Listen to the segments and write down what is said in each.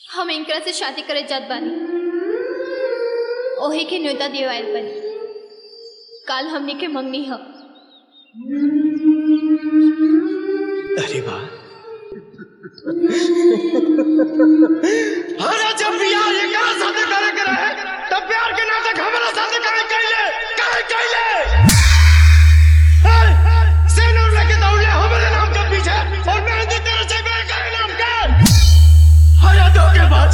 हम इनकरा से शादी करे जात बानी। ओही के न्योता देव आयल बनी। काल हमनी के मंगनी ह। अरे वाह। अरे जब प्यार ये करा शादी करे करे तब प्यार के नाटक हमारा शादी करे कैले सेनूर लेके दौड़ले हमारे नाम के पीछे और मेहंदी तेरे से बेर करे नाम के। अरे धोखेबाज।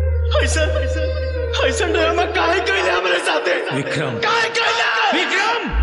ऐसा ड्रामा काहे कैले हमारे साथे? विक्रम, काहे कैले? विक्रम